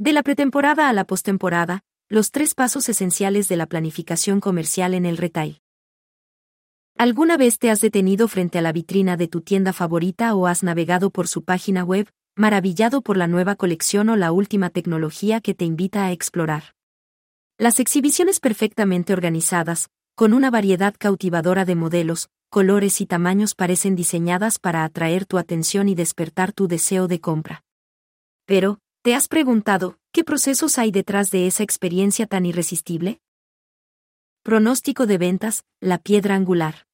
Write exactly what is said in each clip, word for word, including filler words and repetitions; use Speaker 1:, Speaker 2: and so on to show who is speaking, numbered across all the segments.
Speaker 1: De la pretemporada a la postemporada, los tres pasos esenciales de la planificación comercial en el retail. ¿Alguna vez te has detenido frente a la vitrina de tu tienda favorita o has navegado por su página web, maravillado por la nueva colección o la última tecnología que te invita a explorar? Las exhibiciones perfectamente organizadas, con una variedad cautivadora de modelos, colores y tamaños parecen diseñadas para atraer tu atención y despertar tu deseo de compra. Pero, ¿te has preguntado qué procesos hay detrás de esa experiencia tan irresistible? Pronóstico de ventas, la piedra angular.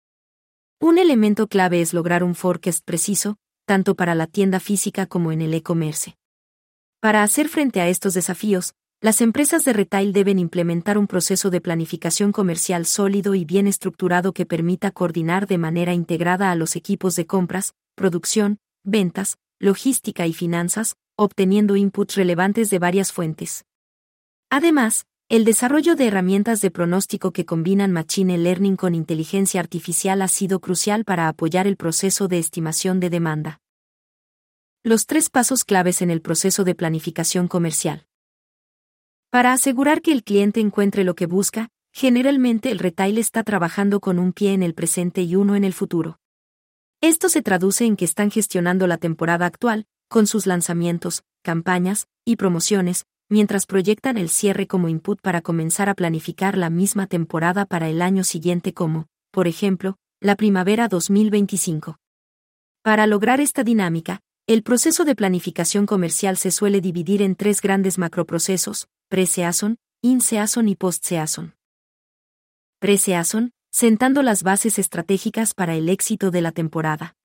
Speaker 1: Un elemento clave es lograr un forecast preciso, tanto para la tienda física como en el e-commerce. Para hacer frente a estos desafíos, las empresas de retail deben implementar un proceso de planificación comercial sólido y bien estructurado que permita coordinar de manera integrada a los equipos de compras, producción, ventas, logística y finanzas, obteniendo inputs relevantes de varias fuentes. Además, el desarrollo de herramientas de pronóstico que combinan Machine Learning con inteligencia artificial ha sido crucial para apoyar el proceso de estimación de demanda. Los tres pasos claves en el proceso de planificación comercial. Para asegurar que el cliente encuentre lo que busca, generalmente el retail está trabajando con un pie en el presente y uno en el futuro. Esto se traduce en que están gestionando la temporada actual, con sus lanzamientos, campañas y promociones, mientras proyectan el cierre como input para comenzar a planificar la misma temporada para el año siguiente como, por ejemplo, la primavera dos mil veinticinco. Para lograr esta dinámica, el proceso de planificación comercial se suele dividir en tres grandes macroprocesos: pre-season, in-season y post-season. Pre-season, sentando las bases estratégicas para el éxito de la temporada.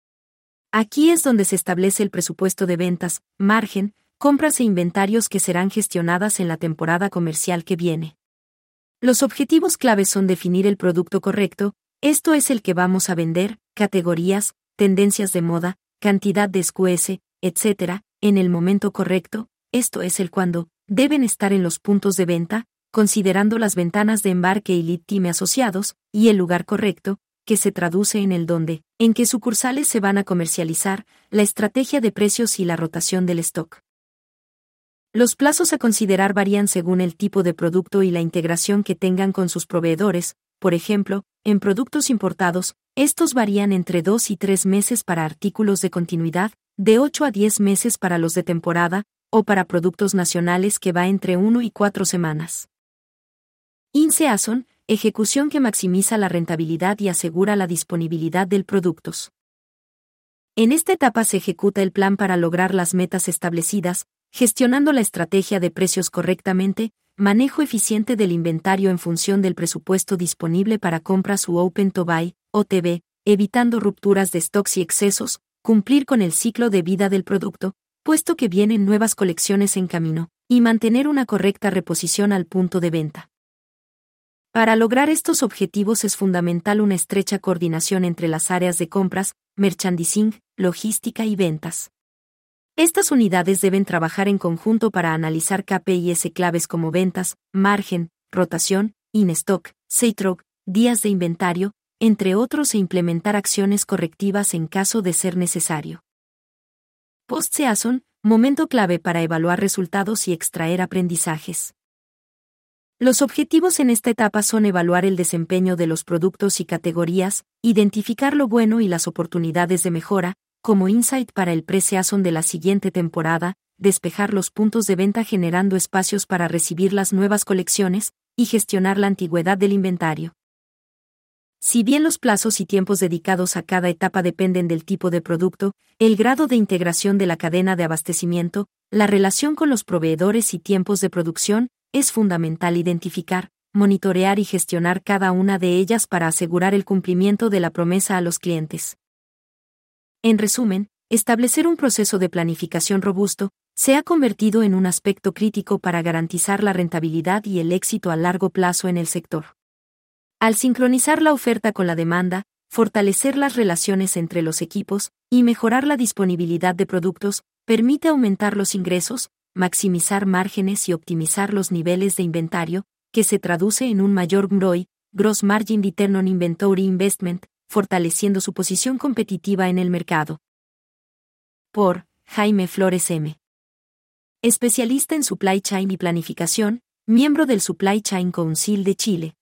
Speaker 1: Aquí es donde se establece el presupuesto de ventas, margen, compras e inventarios que serán gestionadas en la temporada comercial que viene. Los objetivos claves son definir el producto correcto, esto es el que vamos a vender, categorías, tendencias de moda, cantidad de S K U, etcétera, en el momento correcto, esto es el cuándo, deben estar en los puntos de venta, considerando las ventanas de embarque y lead time asociados, y el lugar correcto, que se traduce en el dónde, en qué sucursales se van a comercializar, la estrategia de precios y la rotación del stock. Los plazos a considerar varían según el tipo de producto y la integración que tengan con sus proveedores. Por ejemplo, en productos importados, estos varían entre dos y tres meses para artículos de continuidad, de ocho a diez meses para los de temporada, o para productos nacionales que va entre uno y cuatro semanas. In-season, ejecución que maximiza la rentabilidad y asegura la disponibilidad del productos. En esta etapa se ejecuta el plan para lograr las metas establecidas, gestionando la estrategia de precios correctamente, manejo eficiente del inventario en función del presupuesto disponible para compras u Open to Buy, O T B, evitando rupturas de stocks y excesos, cumplir con el ciclo de vida del producto, puesto que vienen nuevas colecciones en camino, y mantener una correcta reposición al punto de venta. Para lograr estos objetivos es fundamental una estrecha coordinación entre las áreas de compras, merchandising, logística y ventas. Estas unidades deben trabajar en conjunto para analizar K P Is claves como ventas, margen, rotación, in-stock, sell-through, días de inventario, entre otros, e implementar acciones correctivas en caso de ser necesario. Post-season, momento clave para evaluar resultados y extraer aprendizajes. Los objetivos en esta etapa son evaluar el desempeño de los productos y categorías, identificar lo bueno y las oportunidades de mejora, como insight para el pre-season de la siguiente temporada, despejar los puntos de venta generando espacios para recibir las nuevas colecciones, y gestionar la antigüedad del inventario. Si bien los plazos y tiempos dedicados a cada etapa dependen del tipo de producto, el grado de integración de la cadena de abastecimiento, la relación con los proveedores y tiempos de producción, es fundamental identificar, monitorear y gestionar cada una de ellas para asegurar el cumplimiento de la promesa a los clientes. En resumen, establecer un proceso de planificación robusto se ha convertido en un aspecto crítico para garantizar la rentabilidad y el éxito a largo plazo en el sector. Al sincronizar la oferta con la demanda, fortalecer las relaciones entre los equipos y mejorar la disponibilidad de productos, permite aumentar los ingresos, maximizar márgenes y optimizar los niveles de inventario, que se traduce en un mayor G M R O I, Gross Margin Return on Inventory Investment, fortaleciendo su posición competitiva en el mercado. Por Jaime Flores M. Especialista en Supply Chain y Planificación, miembro del Supply Chain Council de Chile.